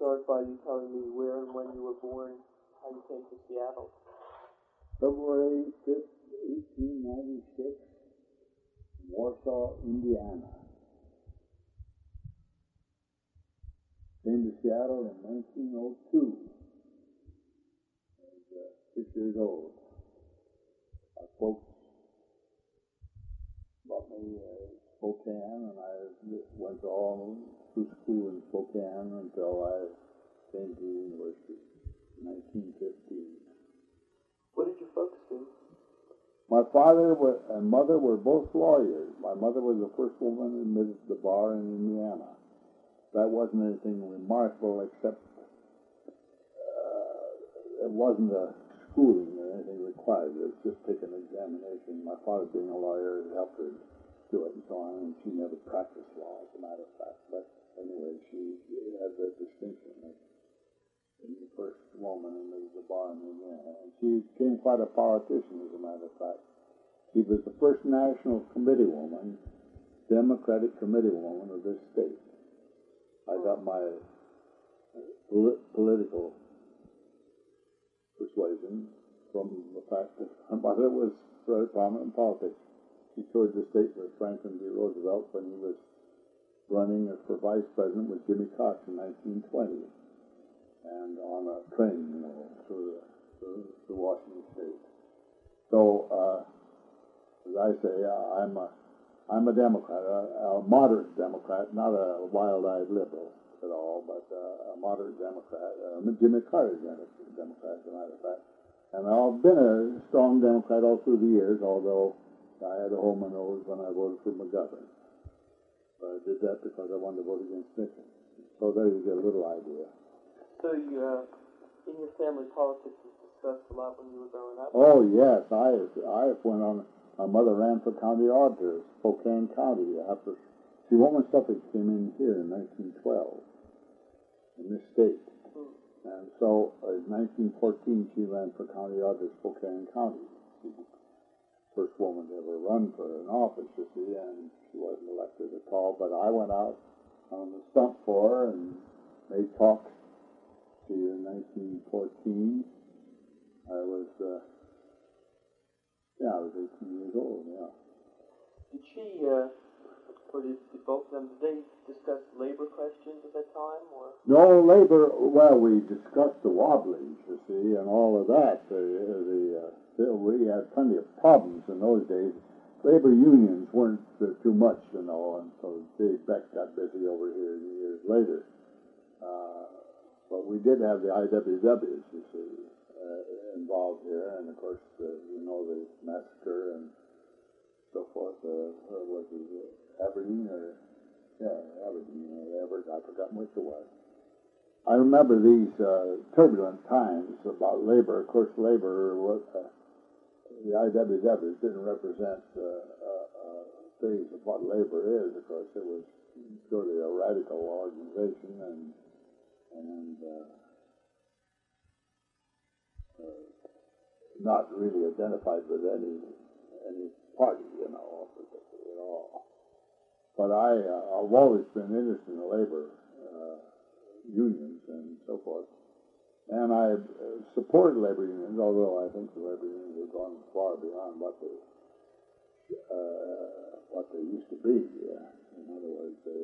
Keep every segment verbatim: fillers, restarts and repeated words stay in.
start by you telling me where and when you were born, how you came to Seattle. February fifth, eighteen ninety-six, Warsaw, Indiana. Came to Seattle in nineteen oh two. I was uh, six years old. Our folks brought me uh, Spokane, and I went all through school in Spokane until I came to university in nineteen fifteen. What did your folks do? My father and mother were both lawyers. My mother was the first woman admitted to the bar in Indiana. That wasn't anything remarkable, except uh, it wasn't a schooling or anything required. It was just take an examination. My father, being a lawyer, helped her do it and so on, and she never practiced law, as a matter of fact. But anyway, she had the distinction of being the first woman in the bar in Indiana. And she became quite a politician, as a matter of fact. She was the first national committee woman, Democratic committee woman of this state. I got my polit- political persuasion from the fact that her mother was very prominent in politics. She toured the state with Franklin D. Roosevelt when he was running for vice president with Jimmy Carter in nineteen twenty, and on a train, you know, through, the, through, through Washington State. So, uh, as I say, uh, I'm a I'm a Democrat, a, a moderate Democrat, not a wild-eyed liberal at all, but uh, a moderate Democrat. Uh, Jimmy Carter is a Democrat, as a matter of fact. And I've been a strong Democrat all through the years, although I had to hold my nose when I voted for McGovern. But I did that because I wanted to vote against Nixon. So there you get a little idea. So you, uh, in your family, politics was discussed a lot when you were growing up? Oh, yes. I, I went on... My mother ran for county auditor, Spokane County, after she Woman suffrage came in here in nineteen twelve, in this state. Mm. And so in nineteen fourteen, she ran for county auditor, Spokane County. She was the first woman to ever run for an office, you see, and she wasn't elected at all. But I went out on the stump for her and made talks. See, in nineteen fourteen, I was... Uh, Yeah, I was eighteen years old, yeah. Did she, uh, or did, did both of them, did they discuss labor questions at that time, or? No, labor, well, we discussed the Wobblies, you see, and all of that. The, the, uh, we had plenty of problems in those days. Labor unions weren't uh, too much, you know, and so Dave Beck got busy over here years later. Uh, but we did have the I W Ws, you see. Uh, involved here, and of course, uh, you know, the massacre and so forth. Uh, was it uh, Aberdeen or yeah, Aberdeen or Everett? I forgot which it was. I remember these uh, turbulent times about labor. Of course, labor was uh, the I W Ws didn't represent uh, uh, uh, phase of what labor is. Of course, it was purely a radical organization, and and. Uh, Uh, not really identified with any any party, you know, at all. But I, uh, I've always been interested in labor uh, unions and so forth, and I uh, supported labor unions, although I think the labor unions have gone far beyond what they uh, what they used to be. Yeah. In other words, they,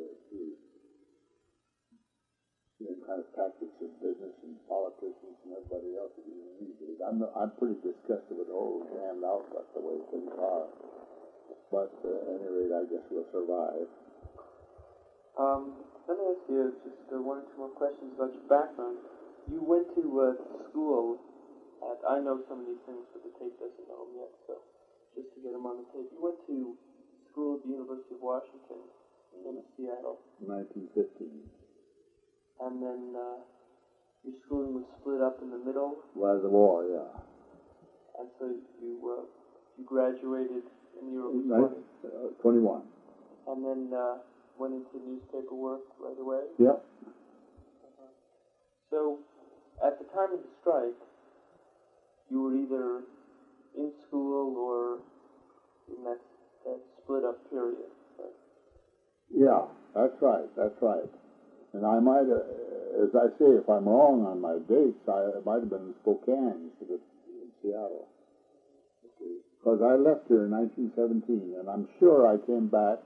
the kind of tactics of business and politicians and everybody else that you need. I'm, I'm pretty disgusted with the whole damned outlook, the way things are. But uh, at any rate, I guess we'll survive. Um, let me ask you just uh, one or two more questions about your background. You went to uh, school at, I know some of these things, but the tape doesn't know them yet, so just to get them on the tape. You went to school at the University of Washington in Seattle. nineteen fifteen. And then uh, your schooling was split up in the middle. Right, the war, yeah. And so you uh, you graduated in the early twenties. Uh, twenty-one. And then uh, went into newspaper work right away? Yep. Uh-huh. So at the time of the strike, you were either in school or in that, that split up period, right? Yeah, that's right, that's right. And I might, uh, as I say, if I'm wrong on my dates, I, it might have been in Spokane instead of in Seattle. Because I left here in nineteen seventeen, and I'm sure I came back.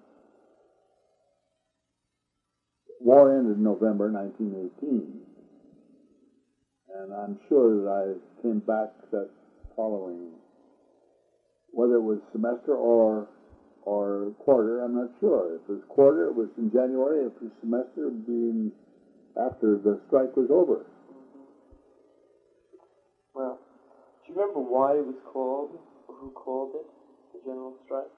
War ended in November nineteen eighteen, and I'm sure that I came back that following, whether it was semester or or quarter, I'm not sure. If it was quarter, it was in January. If it was semester, it would be in, after the strike was over. Mm-hmm. Well, do you remember why it was called, or who called it, the general strike?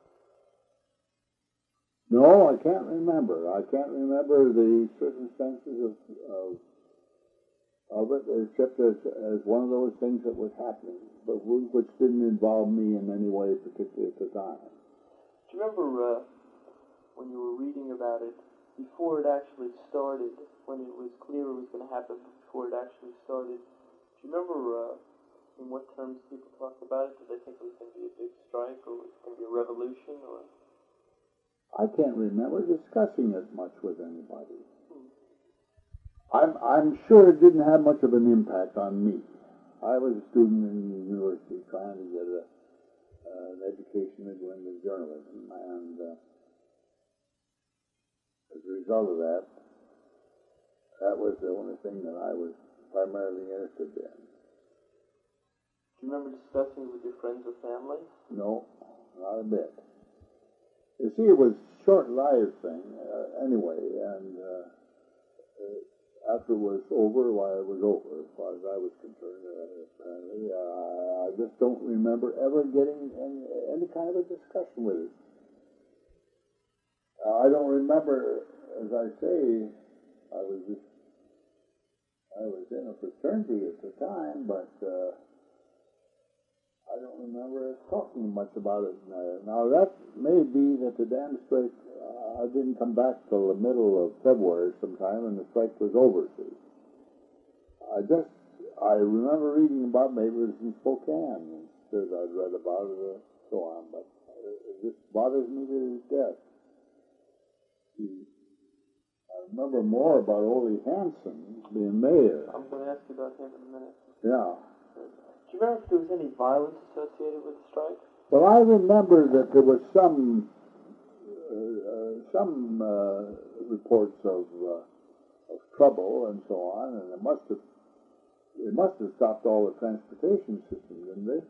No, I can't remember. I can't remember the circumstances of of, of it, except as as one of those things that was happening, but which didn't involve me in any way, particularly at the time. Do you remember uh, when you were reading about it, before it actually started, when it was clear it was going to happen, before it actually started, do you remember uh, in what terms people talked about it? Did they think it was going to be a big strike, or was it going to be a revolution, or? I can't remember discussing it much with anybody. Hmm. I'm I'm sure it didn't have much of an impact on me. I was a student in the university trying to get a Uh, an education to go into journalism, and uh, as a result of that, that was the only thing that I was primarily interested in. Do you remember discussing it with your friends or family? No, not a bit. You see, it was a short-lived thing uh, anyway, and uh, uh, after it was over, why it was over, as far as I was concerned, uh, apparently. Uh, I just don't remember ever getting any, any kind of a discussion with it. Uh, I don't remember, as I say, I was just, I was in a fraternity at the time, but uh, I don't remember talking much about it. Now, that may be that the dam strike, uh, I didn't come back till the middle of February sometime, and the strike was over, see. I just, I remember reading about, maybe it was in Spokane, because I'd read about it and so on, but it just bothers me to death. See, I remember more about Ole Hansen being mayor. I'm going to ask you about him in a minute. Yeah. Do you remember if there was any violence associated with the strike? Well, I remember that there was some uh, uh, some uh, reports of uh, of trouble and so on, and it must have it must have stopped all the transportation system, didn't they?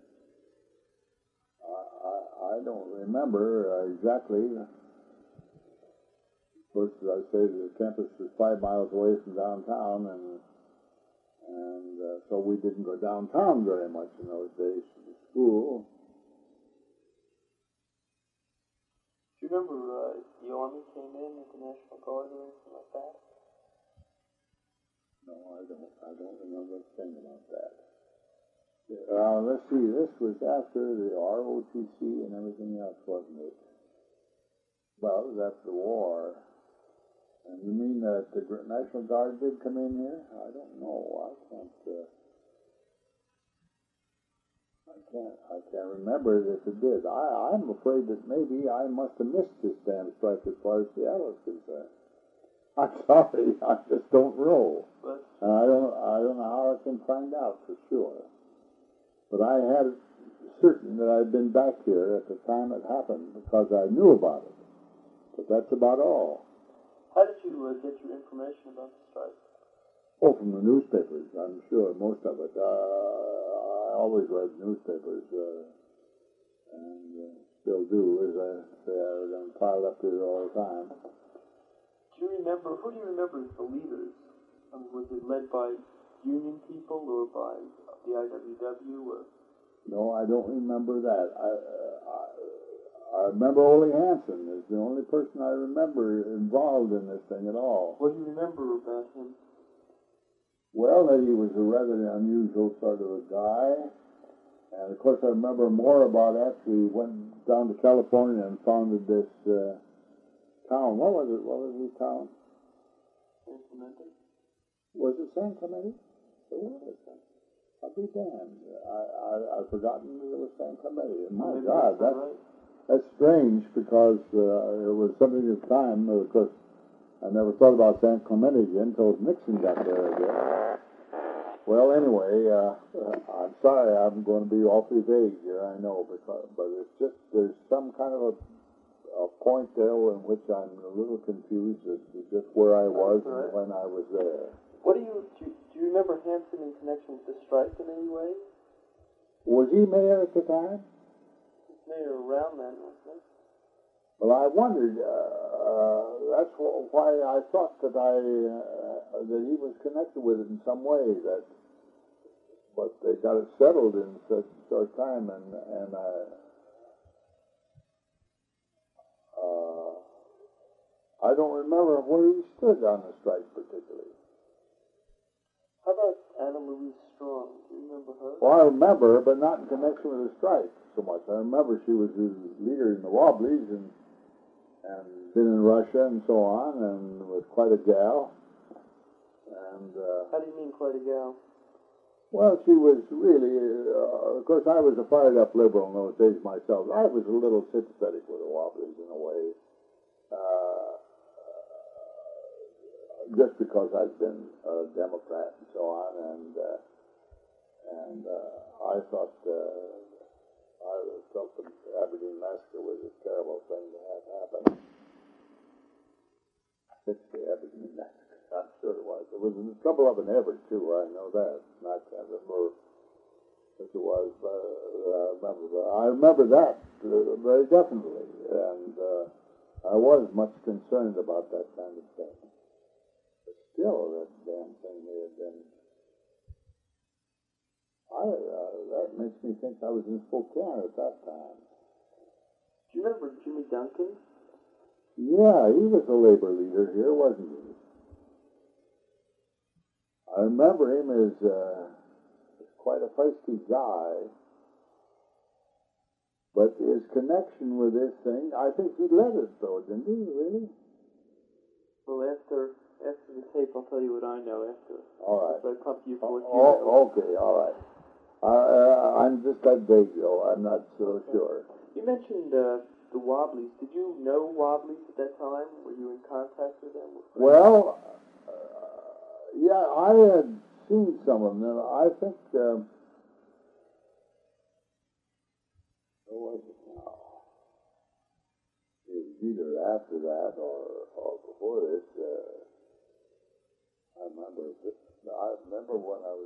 I I, I don't remember uh, exactly. Of course, as I say, the campus was five miles away from downtown, and. And uh, so we didn't go downtown very much in those days to the school. Do you remember uh, if the Army came in with the National Guard or anything like that? No, I don't. I don't remember a thing about that. Uh, let's see. This was after the R O T C and everything else, wasn't it? Well, it was after the war. And you mean that the National Guard did come in here? I don't know. I can't. Uh, I can't. I can't remember if it did. I, I'm afraid that maybe I must have missed this damn strike as far as Seattle is concerned. I'm sorry. I just don't know. But and I don't. I don't know how I can find out for sure. But I had certain that I'd been back here at the time it happened because I knew about it. But that's about all. How did you uh, get your information about the strike? Oh, from the newspapers, I'm sure, most of it. Uh, I always read newspapers, uh, and uh, still do, as I say, I'm piled up here all the time. Do you remember, who do you remember as the leaders? I mean, was it led by union people or by the I W W? Or? No, I don't remember that. I, uh, I I remember Ole Hansen is the only person I remember involved in this thing at all. What do you remember about him? Well, that he was a rather unusual sort of a guy. And, of course, I remember more about after he went down to California and founded this uh, town. What was it? What was his town? San Clemente. Was it San Clemente? It was. I'll be damned. I, I, I've forgotten that it was San Clemente. My Maybe God, that's that... right. That's strange because uh, it was something of time. Of course, I never thought about San Clemente again until Nixon got there again. Well, anyway, uh, uh, I'm sorry I'm going to be awfully vague here, I know, because, but it's just, there's some kind of a, a point there in which I'm a little confused as to just where I was and when I was there. What do you, do you, do you remember Hanson in connection with the strike in any way? Was he mayor at the time? He was mayor around then, wasn't he? Well, I wondered, uh, uh, that's wh- why I thought that I, uh, that he was connected with it in some way, that, but they got it settled in such a short time, and, and, uh, uh, I don't remember where he stood on the strike particularly. How about Anna Louise Strong? Do you remember her? Well, I remember her, but not in connection with the strike so much. I remember she was the leader in the Wobblies and and been in Russia and so on, and was quite a gal. And uh, How do you mean quite a gal? well, she was really, uh, of course, I was a fired-up liberal in those days myself. I was a little sympathetic with the Wobblies in a way, uh, just because I'd been a Democrat and so on, and uh, and uh, I thought. Uh, I felt the Aberdeen massacre was a terrible thing to have happen. It's the Aberdeen massacre. I'm sure it was. There was a couple of them in Everett, too. I know that. I can't remember which it was, but uh, I remember. I remember that uh, very definitely. And uh, I was much concerned about that kind of thing. But still, that damn thing may have been. I, uh, that makes me think I was in Spokane at that time. Do you remember Jimmy Duncan? Yeah, he was a labor leader here, wasn't he? I remember him as uh, quite a feisty guy, but his connection with this thing, I think he led it though, didn't he, really? Well, after after the tape, I'll tell you what I know after. All right. If I come to you for what you Oh, know. okay, all right. Uh, uh, I'm just that vague, though. I'm not so sure. You mentioned uh, the Wobblies. Did you know Wobblies at that time? Were you in contact with them? Well, uh, yeah, I had seen some of them. I think, um, what was it now? It was either after that or, or before this. Uh, I remember. This, I remember when I was.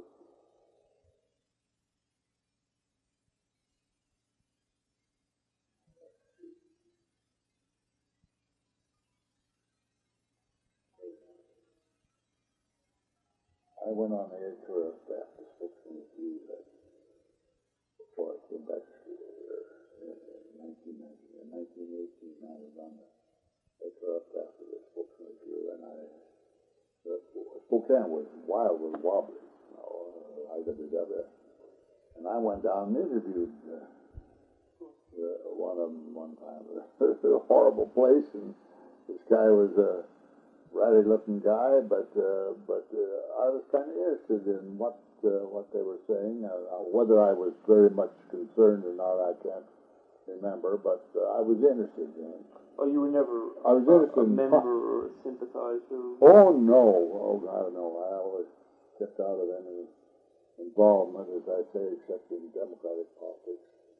I went on the editorial staff to Spokane Review that before I came back to school here in nineteen ninety, in nineteen eighteen. I was on the editorial staff of the Spokane Review, and I uh, Spokane was wild with Wobblies, you know, uh, I W W. And I went down and interviewed uh, uh, one of them one time. It was a horrible place, and this guy was a ratty-looking guy, but uh, but uh, I was kind of interested in what uh, what they were saying. Uh, whether I was very much concerned or not, I can't remember, but uh, I was interested in it. Oh, you were never I was a, interested a in member or a sympathizer? Oh no! Oh God, no! I always kept out of any involvement, as I say, except in democratic politics.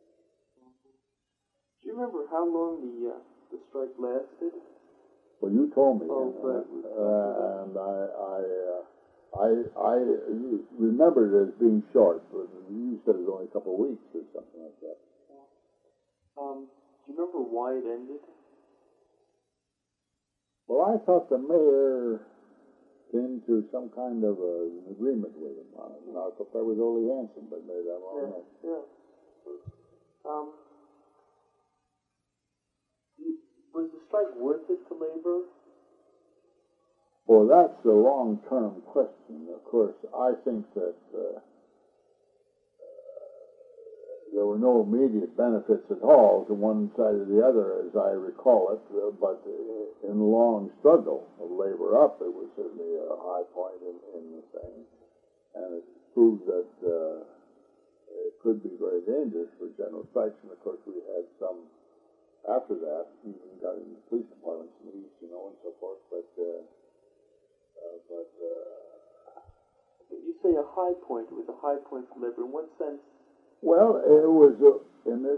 Do you remember how long the uh, the strike lasted? Well, you told me, Oh, and, right. uh, and I, I, uh, I, I remembered it as being short, but you said it was only a couple of weeks or something like that. Um, do you remember why it ended? Well, I thought the mayor came to some kind of a, an agreement with him on it, and I thought that was Ole Hanson, but maybe I'm wrong. Yeah, yeah. Um, was the strike worth it to labor? Well, that's a long-term question. Of course, I think that uh, there were no immediate benefits at all to one side or the other, as I recall it, uh, but in the long struggle of labor up, it was certainly a high point in, in the thing, and it proved that uh, it could be very dangerous for general strikes, and of course we had some after that, even got in the police department's needs, you know, and so forth. But, uh, uh, but uh, You say a high point. It was a high point for labor. In what sense? well, it was uh, in this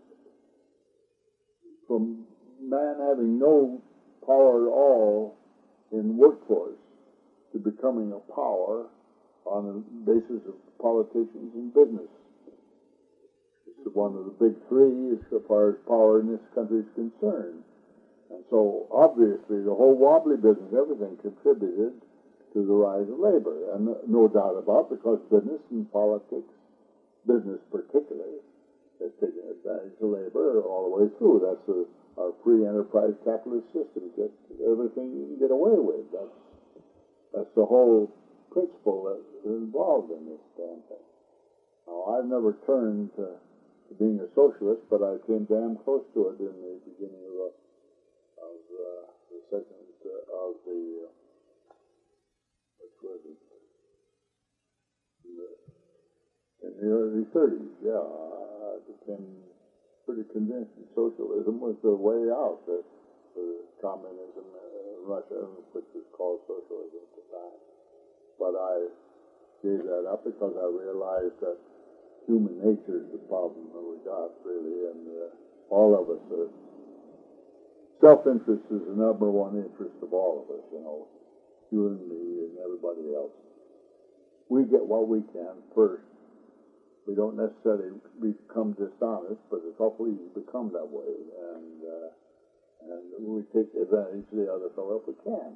from man having no power at all in workforce to becoming a power on the basis of politicians and business. It's one of the big three as far as power in this country is concerned. And so, obviously, the whole wobbly business, everything contributed to the rise of labor. And no doubt about it, because business and politics, business particularly, has taken advantage of labor all the way through. That's a, our free enterprise capitalist system. Get everything you can get away with. That's, that's the whole principle that is involved in this damn thing. Now, I've never turned to, to being a socialist, but I came damn close to it in the beginning of the, of, uh, the second uh, of the uh, which was it? In the, in the early thirties, yeah, I became pretty convinced that socialism was the way out that for communism in Russia, which was called socialism at the time. But I gave that up because I realized that human nature is the problem that we got, really, and uh, all of us are. Self-interest is the number one interest of all of us, you know, you and me and everybody else. We get what we can first. We don't necessarily become dishonest, but it's awful easy to become that way, and uh, and we take advantage of the other fellow if we can.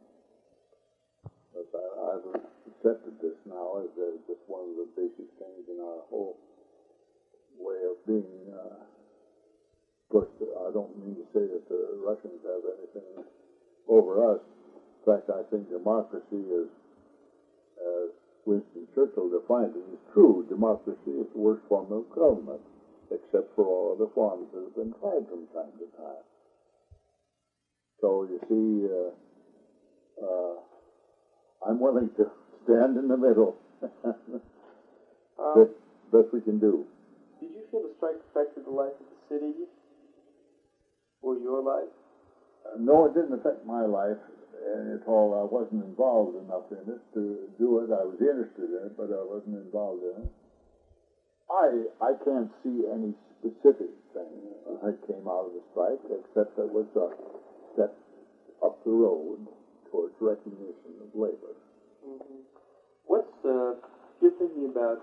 But I, I've accepted this now as uh, just one of the basic things in our whole way of being. Uh, of course, I don't mean to say that the Russians have anything over us. In fact, I think democracy is, as Winston Churchill defined it, is true. Democracy is the worst form of government, except for all other forms that have been tried from time to time. So, you see, uh, uh, I'm willing to stand in the middle. um, Best, best we can do. Did you feel the strike affected the life of the city or your life? Uh, no, it didn't affect my life at all. I wasn't involved enough in it to do it. I was interested in it, but I wasn't involved in it. I I can't see any specific thing that came out of the strike, except that it was a step up the road towards recognition of labor. Mm-hmm. What's the, if you're thinking about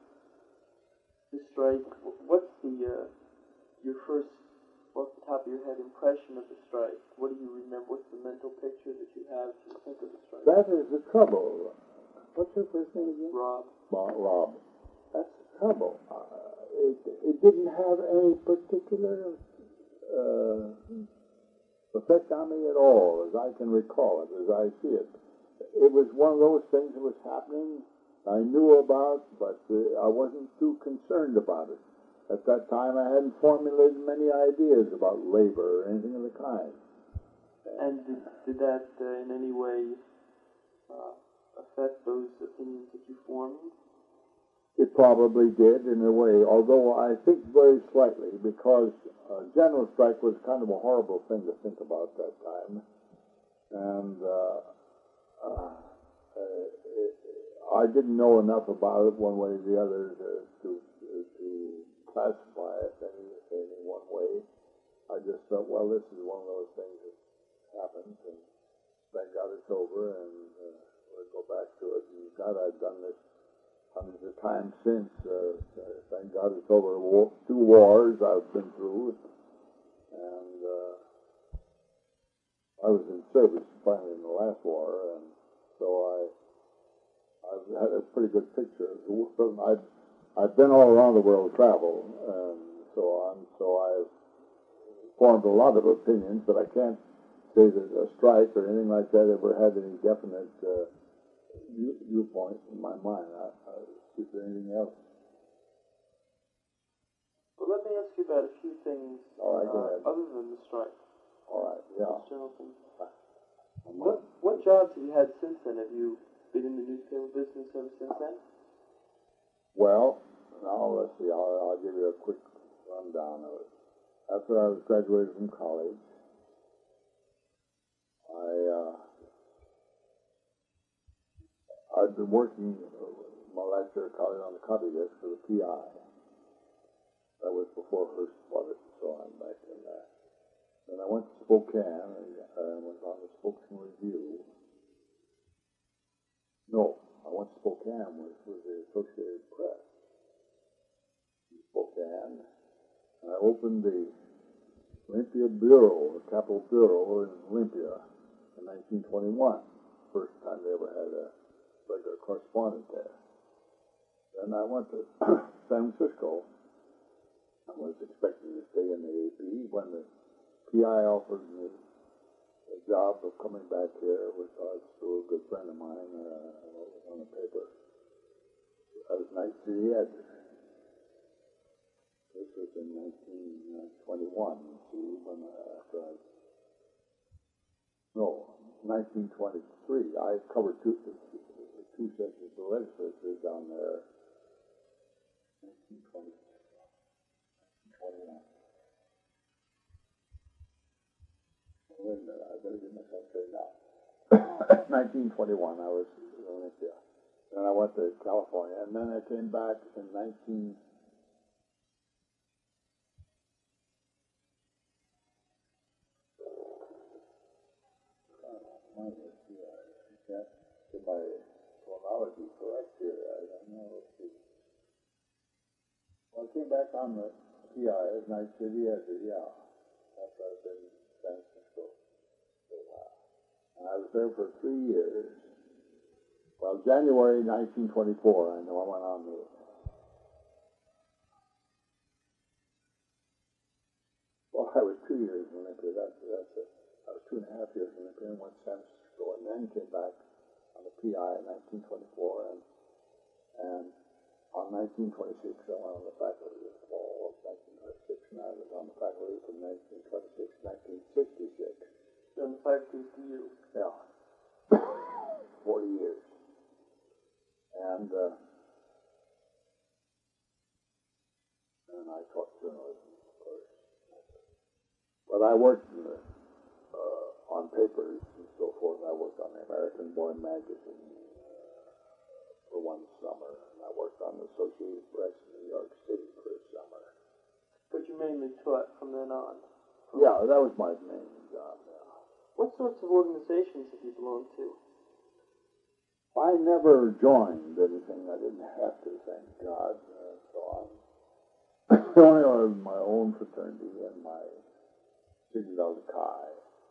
the strike, what's the, uh, your first, off the top of your head, impression of the strike? What do you remember? What's the mental picture that you have when you think of the strike? That is the trouble. What's your first name again? Rob. Rob. That's the trouble. Uh, it, it didn't have any particular uh, effect on me at all, as I can recall it, as I see it. It was one of those things that was happening, I knew about, but uh, I wasn't too concerned about it. At that time, I hadn't formulated many ideas about labor or anything of the kind. And did, did that uh, in any way uh, affect those opinions that you formed? It probably did, in a way, although I think very slightly, because a general strike was kind of a horrible thing to think about that time. And uh, uh, it, I didn't know enough about it one way or the other to, to, to classify it in, in one way. I just thought, well, this is one of those things that happens, and thank God it's over, and uh, we'll go back to it. And God, I've done this hundreds of times since. Uh, thank God it's over. War, two wars I've been through, and uh, I was in service finally in the last war, and so I, I've had a pretty good picture. I've, I've been all around the world, travel, and so on, so I've formed a lot of opinions, but I can't say that a strike or anything like that ever had any definite uh, view, viewpoint in my mind. I, I, is there anything else? Well, let me ask you about a few things All right, go uh, ahead. other than the strike. All right, yeah. Just general things. What, what jobs have you had since then? Have you been in the newspaper business ever since then? Well, now let's see. I'll, I'll give you a quick rundown of it. after I was graduated from college, I, uh, I'd been working my last year of college on the copy desk for the P I. That was before Hearst bought it and so on back in that. Then I went to Spokane and I was on the Spokane Review. No, I went to Spokane with, with the Associated Press. In Spokane. And I opened the Olympia Bureau, the Capitol Bureau in Olympia in nineteen twenty-one. First time they ever had a regular correspondent there. Then I went to San Francisco. I was expecting to stay in the A P when the P I offered me a job of coming back here, which I was through a good friend of mine uh, on the paper. That was Night City Editor. This was in nineteen twenty-one, you see, when uh, after I, no, nineteen twenty-three. I covered two, two sessions of the legislature down there. nineteen twenty, nineteen twenty-one. Wait a minute, I better get myself straightened out. nineteen twenty-one, I was in Olympia. Then I went to California, and then I came back in nineteen. I can't get my chronology correct here. I don't know. Let's see. Well, I came back on the P I as Night City Editor, yeah. After I've been in San Francisco for a while. And I was there for three years. Well, January nineteen twenty-four, I know I went on the. Well, I was two years in Olympia. That's, that's it. I was two and a half years in Olympia and went to San Francisco, and then came back on the P I in nineteen twenty-four, and and on nineteen twenty-six I went on the faculty of fall of nineteen twenty-six, and I was on the faculty from nineteen twenty-six to nineteen sixty-six. And the faculty to you? Yeah, forty years, and uh, and I taught journalism, of course, but I worked in the Uh, on papers and so forth. I worked on the American Boy magazine uh, for one summer, and I worked on the Associated Press in New York City for a summer. But you mainly taught from then on? Yeah, that was my main job, yeah. What sorts of organizations have you belonged to? I never joined anything. I didn't have to, thank God, uh, so on. I only had my own fraternity and my Sigma Delta Chi.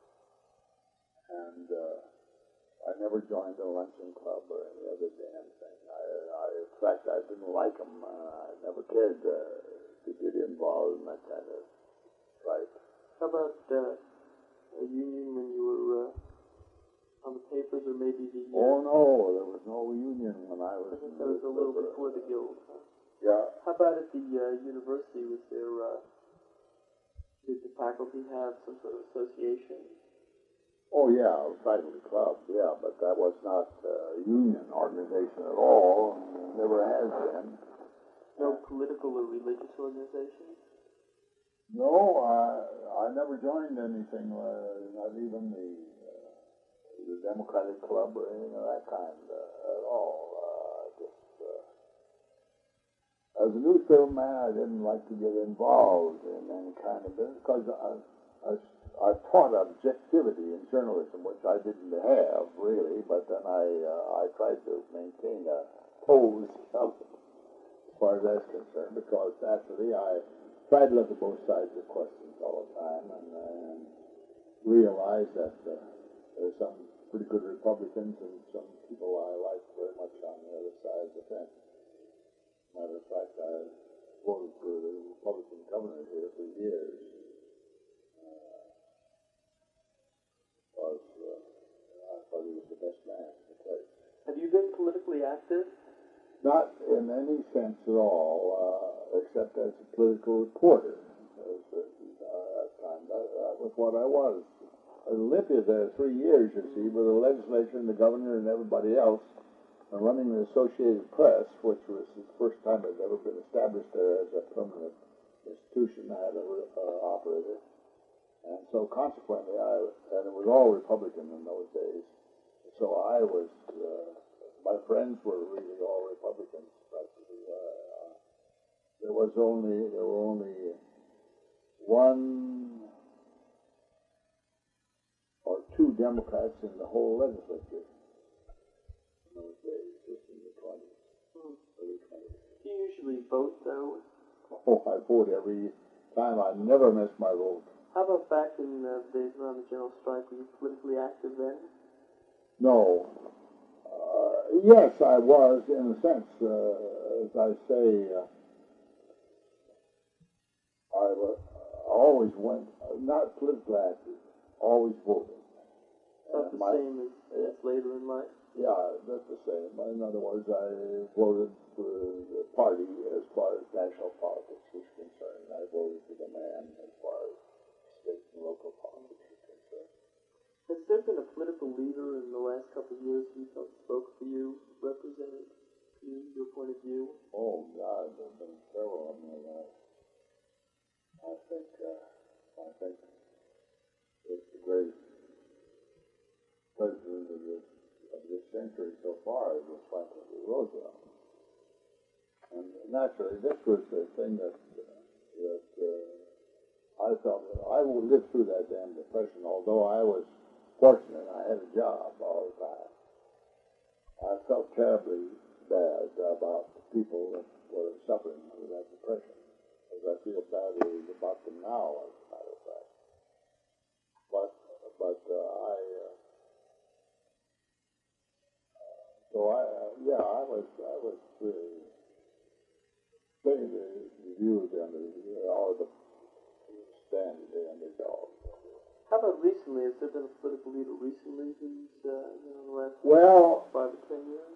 And uh, I never joined a luncheon club or any other damn thing. I, I, in fact, I didn't like them. Uh, I never cared to, to get involved in that kind of strife. How about uh, a union when you were uh, on the papers, or maybe the... Uh, oh, no, there was no union when I was... I think that was a little before the Guild. Huh? Yeah. How about at the uh, university? Was there... Uh, did the faculty have some sort of association? Oh, yeah, faculty club, yeah, but that was not a union organization at all. Never has been. No political or religious organizations? No, I, I never joined anything, uh, not even the, uh, the Democratic Club or anything of that kind uh, at all. Uh, just, uh, as a newspaper man, I didn't like to get involved in any kind of business because I, I I taught objectivity in journalism, which I didn't have, really, but then I uh, I tried to maintain a pose of it, as far as that's concerned, because naturally I tried to look at both sides of questions all the time and, uh, and realized that uh, there's some pretty good Republicans and some people I like very much on the other side of the fence. Matter of fact, I voted for the Republican governor here for years. Was, uh, I thought he was the best man in the place. Have you been politically active? Not in any sense at all, uh, except as a political reporter. As a, uh, at time, that, that was what I was. I lived here there three years, you see, with the legislature and the governor and everybody else, and running the Associated Press, which was the first time it had ever been established there as a permanent institution that had a uh, operator. And so consequently, I, and it was all Republican in those days. So I was, uh, my friends were really all Republicans, but uh, there was only, there were only one or two Democrats in the whole legislature in those days, just in the twenties, Hmm. early twenties. Do you usually vote, though? Oh, I vote every time. I never miss my vote. How about back in the days around the general strike? Were you politically active then? No. Uh, yes, I was, in a sense. Uh, as I say, uh, I wa- always went, uh, not politically active, always voted. That's the my, same as, as later in life? Yeah, that's the same. In other words, I voted for the party as far as national politics was concerned. I voted for the man as far as state and local politics was concerned. Has there been a political leader in the last couple of years who felt spoke for you, represented you, your point of view? Oh, God, there have been several of them. Uh, I think, uh, I think it's the greatest president of this, of this century so far was Franklin D. Roosevelt. And naturally, this was the thing that, uh, that uh, I felt that I lived through that damn depression, although I was fortunate. I had a job all the time. I felt terribly bad about the people that were suffering under that depression, as I feel badly about them now, as a matter of fact. But, but uh, I, uh, so I, uh, yeah, I was, I was really saying the, the view of the under, or the stand of the underdog. How about recently? Has there been a political leader recently who's, uh, you know, in the last Well, five or ten years?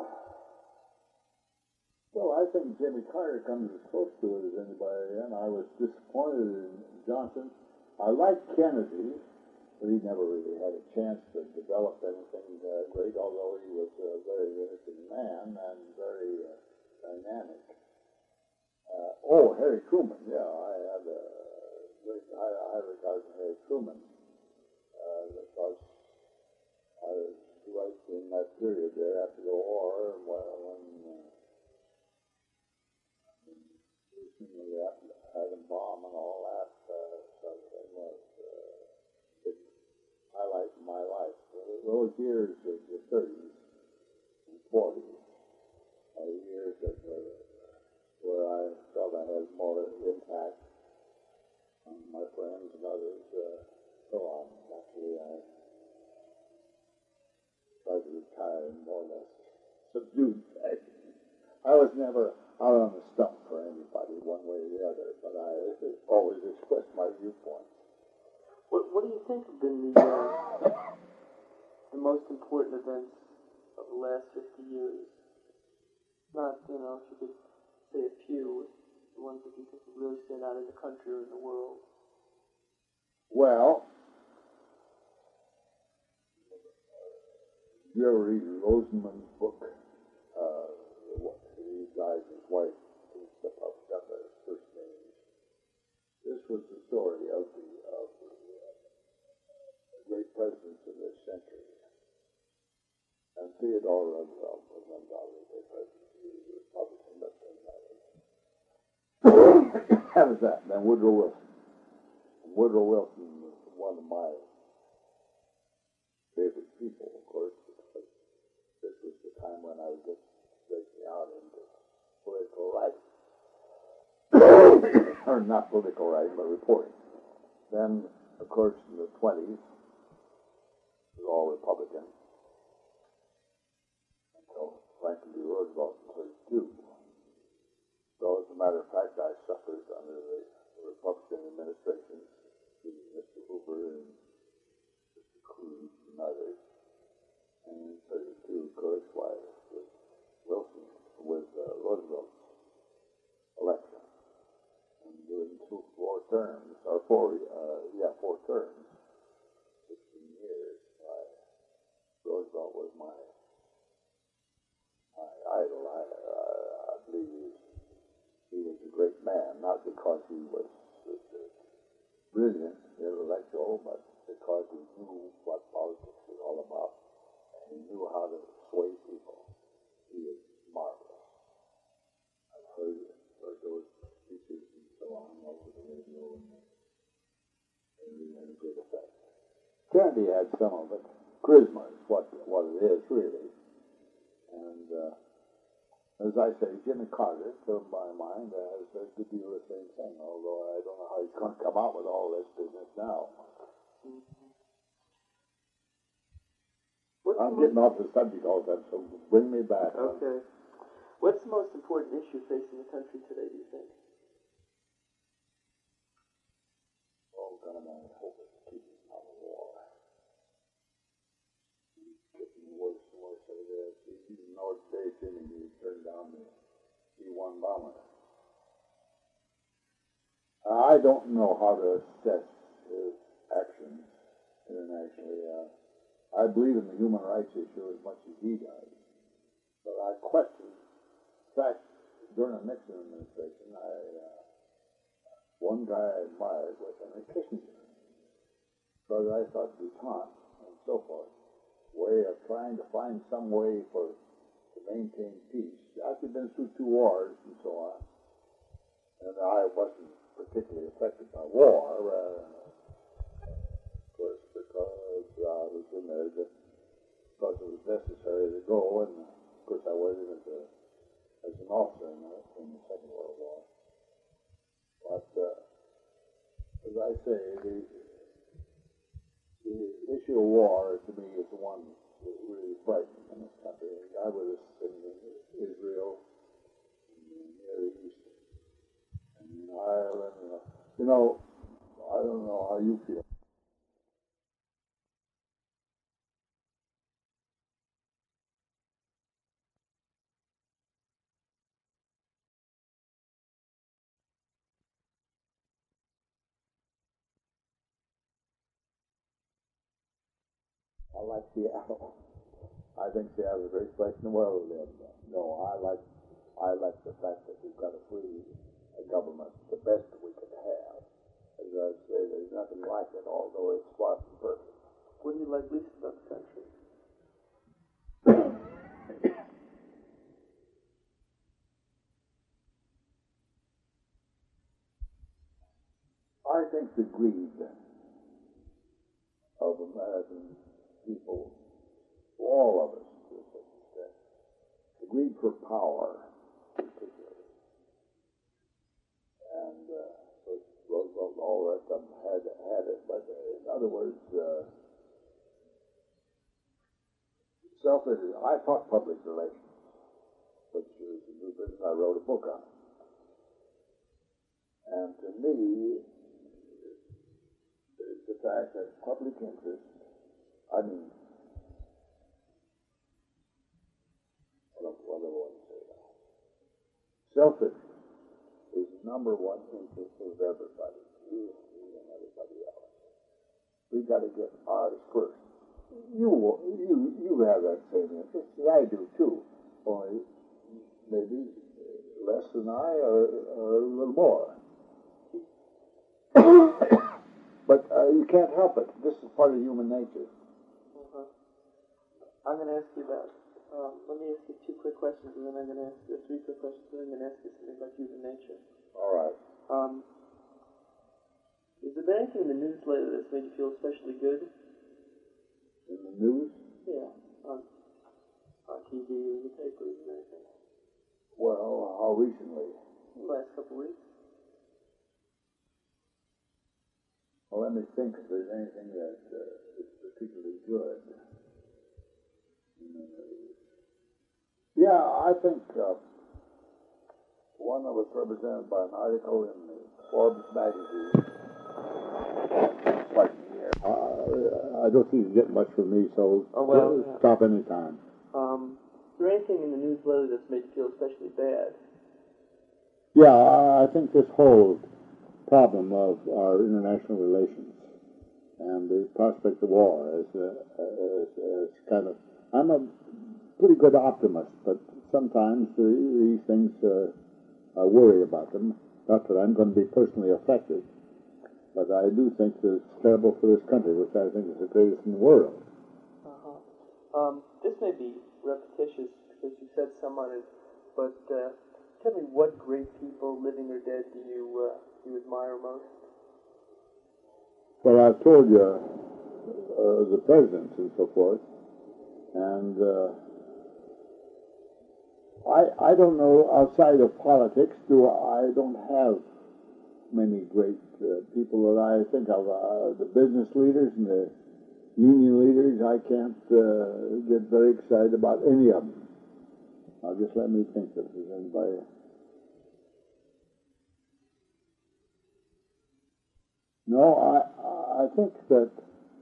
Well, I think Jimmy Carter comes as close to it as anybody, and I was disappointed in Johnson. I liked Kennedy, but he never really had a chance to develop anything uh, great, although he was a very interesting man and very uh, dynamic. Uh, oh, Harry Truman, yeah, I had a great high, high regard for Harry Truman, uh, because I was right in that period there after the war when uh, the atom bomb and all that uh, sort of thing was uh, big highlight in my life. Those years of the thirties and forties are the years that were, where I felt I had more impact on my friends and others. Uh, so on. Actually, I tried to retire in more or less subdued fashion. I was never out on the stump for anybody one way or the other, but I always expressed my viewpoints. What What do you think have been the uh, the most important events of the last fifty years? Not, you know, if you could say a few, the ones that you think really stand out in the country or in the world. Well, did you ever read Rosenman's book? Uh, he died, his wife got the first name. This was the story of the, of the uh, great presidents of this century. And Theodore Roosevelt was undoubtedly a great president. He was a Republican, but that was that. Then Woodrow Wilson. And Woodrow Wilson was one of my favorite people, of course, because this was the time when I was just breaking out into political life. Or not political writing, but reporting. Then, of course, in the twenties, it was all Republican. Until Franklin D. Roosevelt in thirty-two. So, as a matter of fact, I suffered under the Republican administrations, Mister Hoover and Mister Cruz and others. And in thirty-two, of course, why, with Wilson, with uh, Roosevelt's election. Doing two, four terms, or four, uh, yeah, four terms, sixteen years. I, Roosevelt was my, my idol. I, I, I believe he was a great man, not because he was uh, brilliant, intellectual, but because he knew what politics was all about, and he knew how to sway people. He is marvelous. I've heard, heard those speeches and so on over the radio, and they really had a great effect. Kennedy had some of it. Charisma is what, what it is, really. And uh, as I say, Jimmy Carter, to my mind, has a good deal of the same thing, although I don't know how he's going to come out with all this business now. What's I'm the getting off the subject all the time, so bring me back. Okay. What's the most important issue facing the country today, do you think? Oh, God, I hope it's keeping out of war. It's getting worse and worse every day. Even North Day, Jimmy, he turned down the B one bomber. I don't know how to assess his actions internationally. Uh, I believe in the human rights issue as much as he does. But I question, in fact, during the Nixon administration, I, uh, one guy I admired was Henry Kissinger. Because I thought Bhutan and so forth, way of trying to find some way for to maintain peace. After been through two wars and so on, and I wasn't particularly affected by war, uh, of course, because I was in there just because it was necessary to go, and of course I went in as a as an officer in the, in the Second World War. But uh, as I say, the, the issue of war to me is the one that really frightening in this country. I was in Israel, in the Near East, and in Ireland. Uh, you know, I don't know how you feel. I like Seattle. I think Seattle is a great place in the world to live. No, I like I like the fact that we've got a free a government, the best that we could have. As I say, there's nothing like it, although it's far from perfect. What do you like least about the country? I think the greed of American people, all of us to a certain extent, the greed for power, particularly. And uh, so Roosevelt and all the rest of them had, had it, but uh, in other words, uh, selfish. I taught public relations, which is a new business I wrote a book on. And to me, it's the fact that public interest, I mean, what do I want to say now? Selfish is number one interest of everybody, you, me, and everybody else. We've got to get ours first. You, you, you have that same interest, and I do too. Only maybe less than I, or, or a little more. But uh, you can't help it. This is part of human nature. Uh-huh. I'm going to ask you about, um, let me ask you two quick questions, and then I'm going to ask you three quick questions, and then I'm going to ask you something about human nature. All right. Um, is there anything in the news lately that's made you feel especially good? In the news? Yeah, on, on T V or the papers and anything. Well, how recently? The last couple of weeks. Well, let me think if there's anything that uh, is particularly good. Yeah, I think uh, one that was represented by an article in the Forbes magazine. Pardon me here. Uh, I don't think you get much from me, so oh, well, yeah. Stop any time. Um, is there anything in the news lately that's made you feel especially bad? Yeah, I think this whole problem of our international relations and the prospect of war is, uh, is, is kind of, I'm a pretty good optimist, but sometimes uh, these things, uh, I worry about them. Not that I'm going to be personally affected, but I do think that it's terrible for this country, which I think is the greatest in the world. Uh-huh. Um, this may be repetitious because you said some on it, but uh, tell me what great people, living or dead, do you uh, you admire most? Well, I've told you uh, the presidents and so forth, and uh, I I don't know, outside of politics, do I don't have many great uh, people that I think of. Uh, the business leaders and the union leaders, I can't uh, get very excited about any of them. Now just let me think if there's anybody. No, I I think that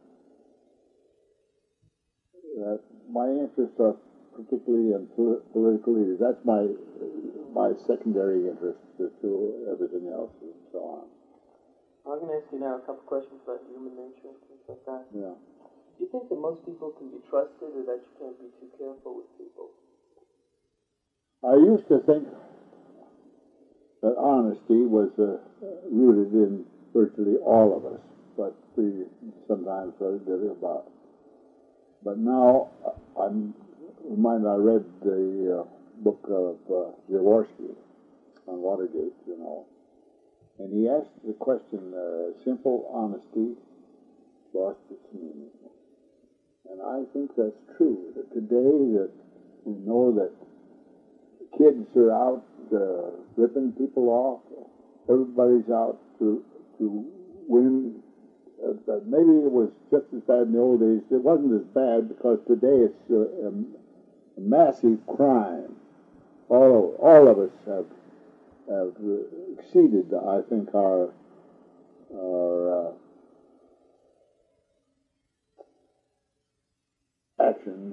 that my interests are particularly in pol- political leaders. That's my my secondary interest to, to everything else and so on. I'm going to ask you now a couple questions about human nature and things like that. Yeah. Do you think that most people can be trusted, or that you can't be too careful with people? I used to think that honesty was uh, rooted in virtually all of us, but we sometimes forget about it. But now uh, I'm reminded, I read the uh, book of uh, Jaworski on Watergate, you know, and he asked the question, uh, simple honesty lost its meaning. And I think that's true, that today that we know that kids are out uh, ripping people off, everybody's out to to win. Uh, but maybe it was just as bad in the old days. It wasn't as bad because today it's uh, a, a massive crime. All of, all of us have have exceeded, I think, our our uh, actions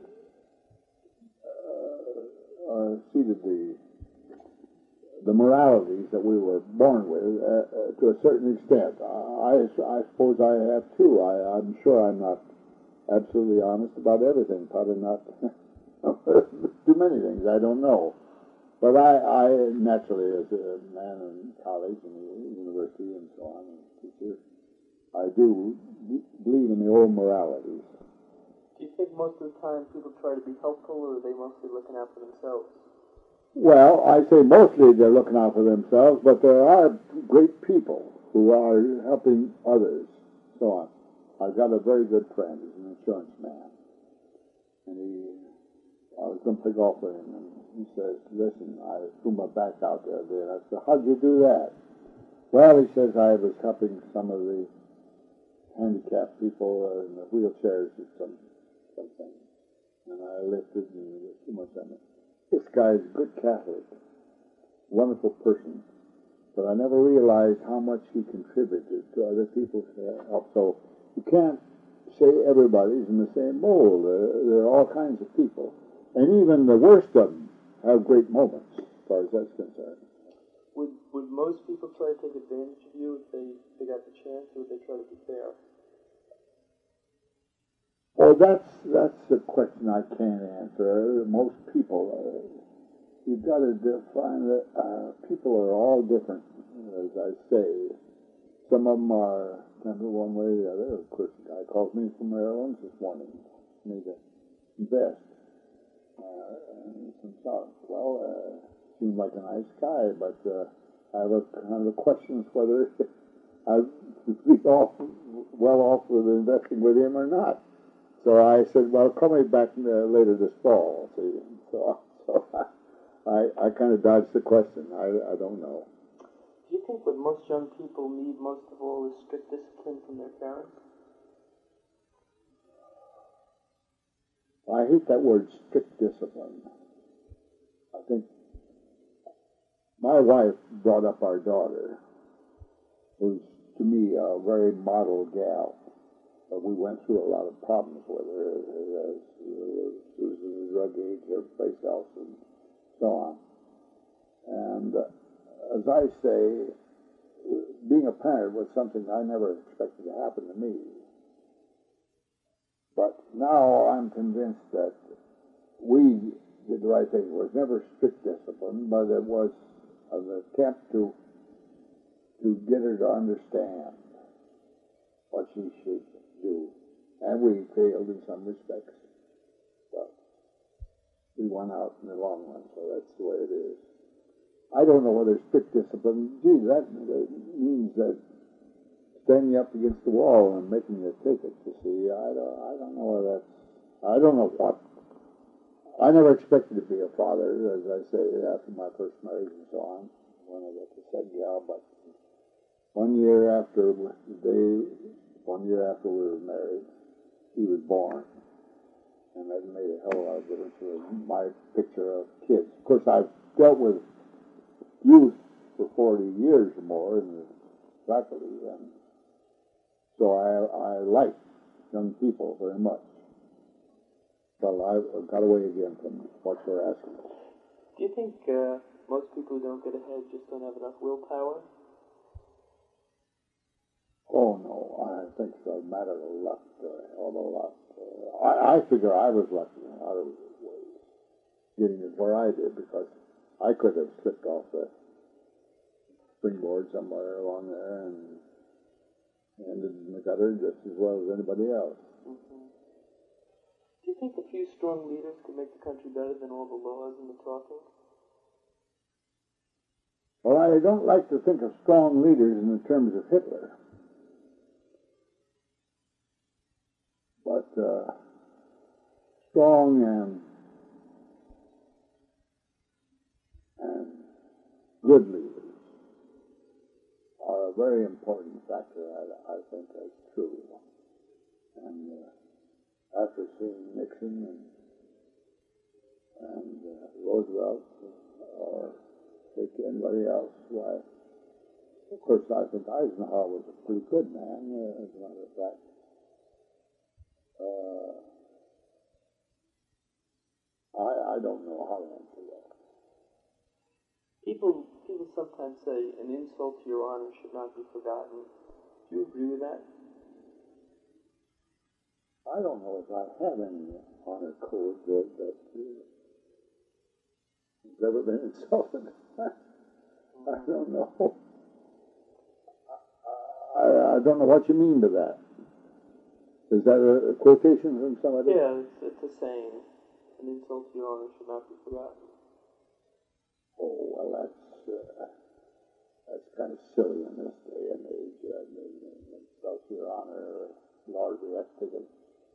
uh, are exceeded the the moralities that we were born with uh, uh, to a certain extent. I, I suppose I have too. I, I'm sure I'm not absolutely honest about everything. Probably not too many things. I don't know. But I, I naturally, as a man in college and university and so on, and teacher, I do believe in the old moralities. Do you think most of the time people try to be helpful, or are they mostly looking out for themselves? Well, I say mostly they're looking out for themselves, but there are great people who are helping others, so on. I've got a very good friend. He's an insurance man. And he, I was going to play golf with him, and he says, listen, I threw my back out the other day, and I said, how'd you do that? Well, he says, I was helping some of the handicapped people uh, in the wheelchairs or some, something. And I lifted, and there was too much on it. This guy is a good Catholic, wonderful person, but I never realized how much he contributed to other people's help. So you can't say everybody's in the same mold. Uh, there are all kinds of people. And even the worst of them have great moments, as far as that's concerned. Would would most people try to take advantage of you if they, they got the chance, or would they try to be fair? Well, that's that's a question I can't answer. Most people, uh, you've got to define that uh, people are all different, as I say. Some of them are kind of one way or the other. Of course, a guy called me from Maryland this morning, me to invest. Uh, and some thought, well, uh, seemed like a nice guy, but uh, I have a kind of questions whether I'd be off, well off with investing with him or not. So I said, well, call me back uh, later this fall. See, so, so I, I kind of dodged the question. I, I don't know. Do you think what most young people need most of all is strict discipline from their parents? I hate that word, strict discipline. I think my wife brought up our daughter, who's to me a very model gal. But we went through a lot of problems with her. She was in the drug age, everyplace else, and so on. And uh, as I say, being a parent was something I never expected to happen to me. But now I'm convinced that we did the right thing. It was never strict discipline, but it was an attempt to to get her to understand what she should do. And we failed in some respects. But we won out in the long run, so that's the way it is. I don't know whether strict discipline, gee, that, that means that standing up against the wall and making you take it, you see. I don't, I don't know whether that's, I don't know what. I never expected to be a father, as I say, after my first marriage and so on, when I got the second job, but one year after the day, one year after we were married, he was born. And that made a hell of a lot of difference with my picture of kids. Of course, I've dealt with youth for forty years or more in the faculty, and so I, I like young people very much. But I got away again from what they're asking. Do you think uh, most people who don't get ahead just don't have enough willpower? Oh, no, I think it's a matter of luck, uh, a hell of a lot. Uh, I, I figure I was lucky in a lot of ways, getting it where I did, because I could have slipped off the springboard somewhere along there and ended in the gutter just as well as anybody else. Mm-hmm. Do you think a few strong leaders could make the country better than all the laws and the talking? Well, I don't like to think of strong leaders in the terms of Hitler. But uh, strong and, and good leaders are a very important factor, I, I think, that's true. And uh, after seeing Nixon and, and uh, Roosevelt, or take anybody else, why, of course, I think Eisenhower was a pretty good man, uh, as a matter of fact. Uh, I, I don't know how to answer that. People, people sometimes say an insult to your honor should not be forgotten. Do you agree with that? I don't know if I have any honor code that, that uh, has ever been insulted. I don't know. I, I don't know what you mean by that. Is that a quotation from somebody? Yeah, it's, it's a saying. An insult to your honor should not be forgotten. Oh, well, that's uh, that's kind of silly in this day and age. I mean, insult to your honor, largely that's taken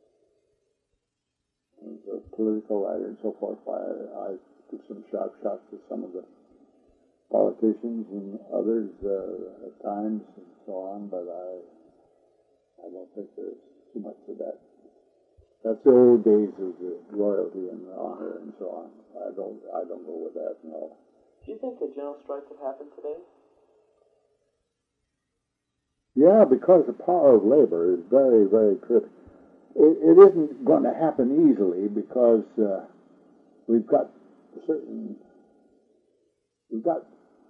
as a political writer and so forth. I, I took some sharp shots at some of the politicians and others uh, at times and so on, but I I don't think there's too much of that. That's the old days of the royalty and the honor and so on. I don't I don't go with that, no. Do you think a general strike could happen today? Yeah, because the power of labor is very, very critical. It, it isn't going to happen easily because uh, we've got certain, we've got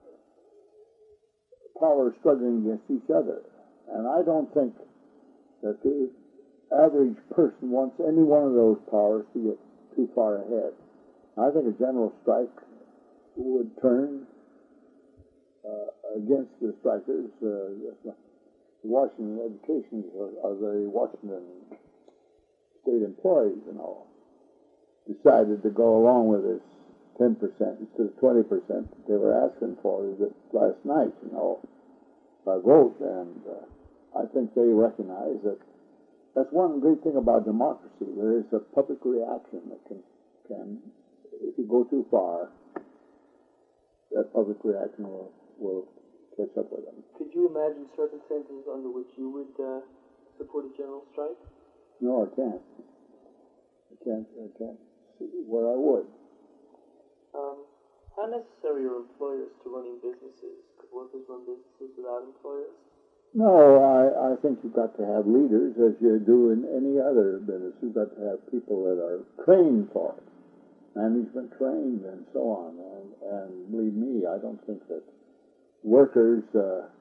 power struggling against each other. And I don't think that the average person wants any one of those powers to get too far ahead. I think a general strike would turn uh, against the strikers. Uh, the Washington education of the Washington state employees, you know, decided to go along with this ten percent instead of twenty percent that they were asking for last night, you know, by vote. And uh, I think they recognize that that's one great thing about democracy. There is a public reaction that can, can if you go too far, that public reaction will, will catch up with them. Could you imagine circumstances under which you would uh, support a general strike? No, I can't. I can't, I can't see where I would. Um, how necessary are employers to running businesses? Could workers run businesses without employers? No, I, I think you've got to have leaders, as you do in any other business. You've got to have people that are trained for it, management trained, and so on. And, and believe me, I don't think that workers, uh,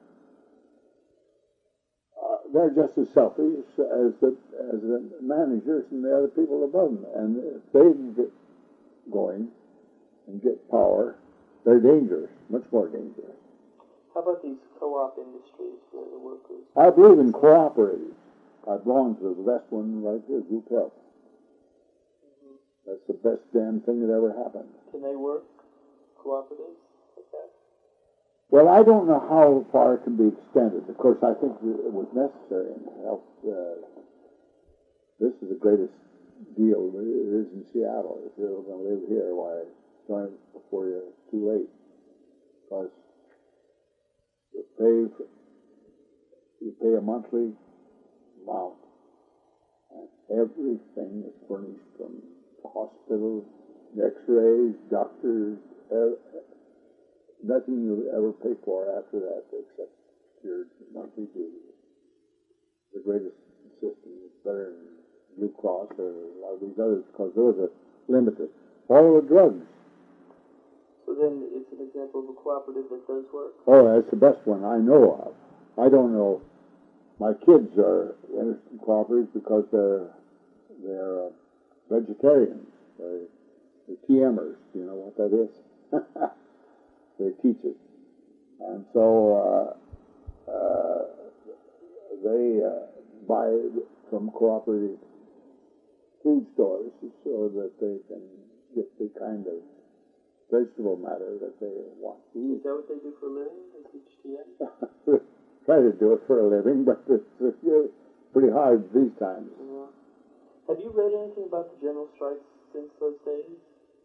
uh, they're just as selfish as the, as the managers and the other people above them. And if they get going and get power, they're dangerous, much more dangerous. How about these co-op industries where the workers... I believe in cooperatives. I belong to the best one right here, Group Health. Mm-hmm. That's the best damn thing that ever happened. Can they work, cooperatives like that? Well, I don't know how far it can be extended. Of course, I think it was necessary in health. Uh, this is the greatest deal there is in Seattle. If you're going to live here, why join it before you're too late? Because you pay, you pay a monthly amount, and everything is furnished from the hospital, X-rays, doctors, uh, nothing you'll ever pay for after that except your monthly dues. The greatest system is better than Blue Cross or a lot of these others because those are limited. All the drugs. So then it's an example of a cooperative that does work? Oh, that's the best one I know of. I don't know. My kids are interested in cooperatives because they're they're uh, vegetarians. They're, they're T Mers. Do you know what that is? They teach it. And so uh, uh, they uh, buy from cooperative food stores so that they can get the kind of vegetable matter that they want to eat. Is that what they do for a living? They teach T M? Try to do it for a living, but it's, it's pretty hard these times. Yeah. Have you read anything about the general strikes since those days?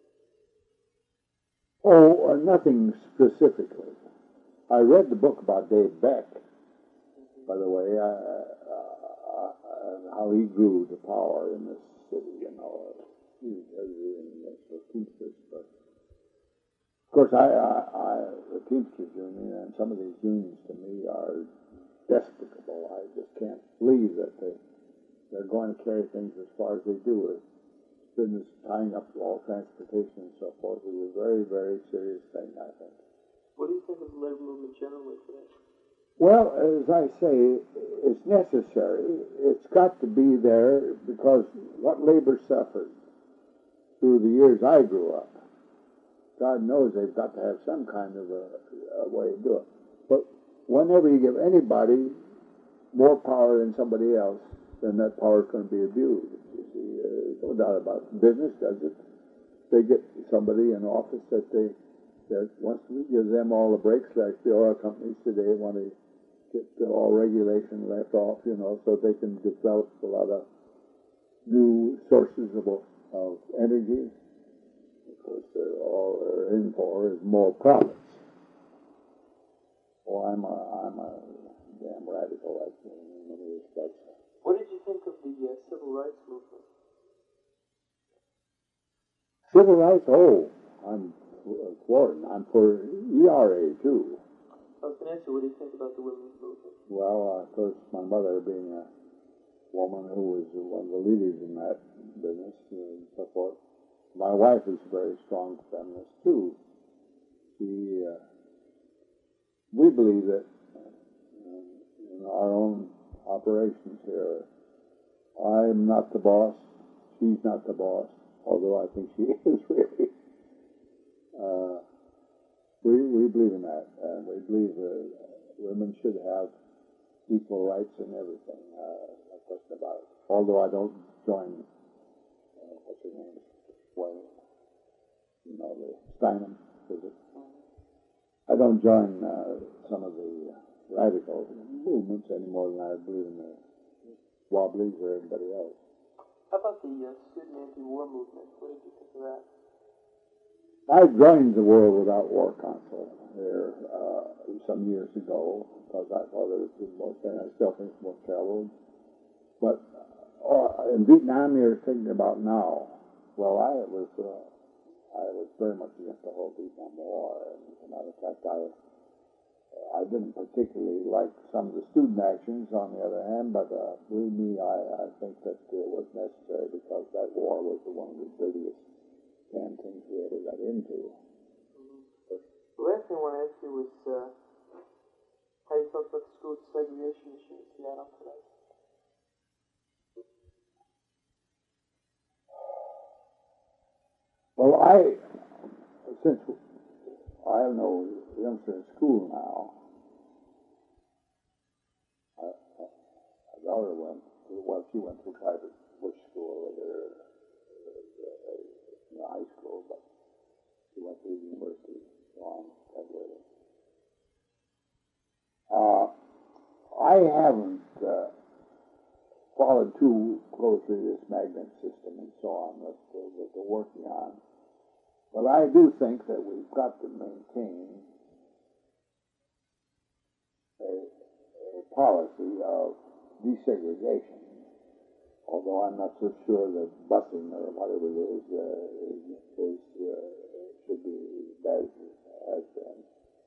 Oh, uh, nothing specifically. I read the book about Dave Beck, mm-hmm. by the way, uh, uh, uh, how he grew to power in this city, you know, he was in the Teamsters. But of course, I, I, I, the Teamsters Union and some of these unions to me are despicable. I just can't believe that they, they're going to carry things as far as they do with business tying up all transportation and so forth is a very, very serious thing, I think. What do you think of the labor movement generally today? Well, as I say, it's necessary. It's got to be there because what labor suffered through the years I grew up, God knows they've got to have some kind of a, a way to do it. But whenever you give anybody more power than somebody else, then that power is going to be abused. You see, uh, no doubt about it. Business does it. They get somebody in office that they that wants to give them all the breaks, like the oil companies today want to get all regulation left off, you know, so they can develop a lot of new sources of, of energy. Because they're all they're in for is more profits. Oh, I'm a I'm a damn radical, like in many respects. What did you think of the uh, civil rights movement? Civil rights? Oh, I'm for it. I'm for E R A, too. I was going to ask you, what do you think about the women's movement? Well, uh, of course, my mother being a woman who was one of the leaders in that business and so forth. My wife is a very strong feminist, too. She, uh, we believe that uh, in our own operations here, I'm not the boss, she's not the boss, although I think she is really. Uh, we, we believe in that, and we believe that women should have equal rights in everything, uh, no question about it. Although I don't join, uh, what's her name, well, you know, the Steinem, is it? I don't join uh, some of the uh, radical movements any more than I believe in the Wobblies or anybody else. How about the uh, student anti-war movement? What did you think of that? I joined the World Without War Council there uh, some years ago because I thought it was more, and I still think it's more terrible. But uh, in Vietnam, you're thinking about now. Well, I was uh, I was very much against the whole Vietnam War, and as a matter of fact, I I didn't particularly like some of the student actions. On the other hand, but uh, believe me, I, I think that it was necessary because that war was one of the dirtiest damn things we ever got into. Mm-hmm. The last thing I want to ask you was uh, how you felt about the school segregation issue in Seattle today. Well, I, since I have no youngster in school now, daughter went to, well, she went to private bush school later, uh, in high school, but she went to the university, so on, graduated. Uh, I haven't uh, followed too closely this magnet system and so on that, uh, that they're working on. But I do think that we've got to maintain a, a policy of desegregation. Although I'm not so sure that busing or whatever it is, uh, is, is uh, should be as has been.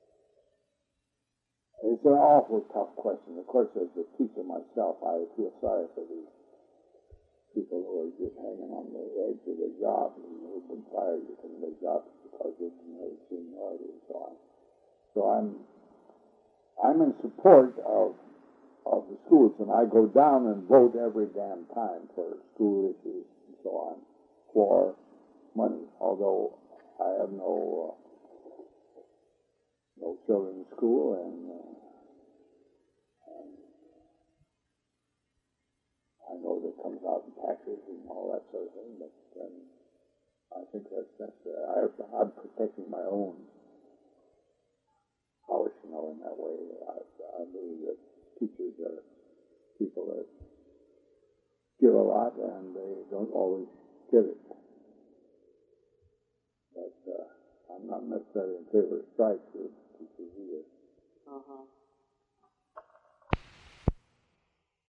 It's an awful tough question. Of course, as a teacher myself, I feel sorry for these people who are just hanging on the edge of their job and who've been fired from their jobs because of their seniority and so on. So I'm I'm in support of of the schools, and I go down and vote every damn time for school issues and so on for money. Although I have no uh, no children in school, and, uh, and I know that comes out in taxes and all that sort of thing, but um, I think that's necessary. I, I'm protecting my own house, you know, in that way. I, I believe that teachers are people that give a lot and they don't always get it. But uh, I'm not necessarily in favor of strikes with teachers either. Uh-huh.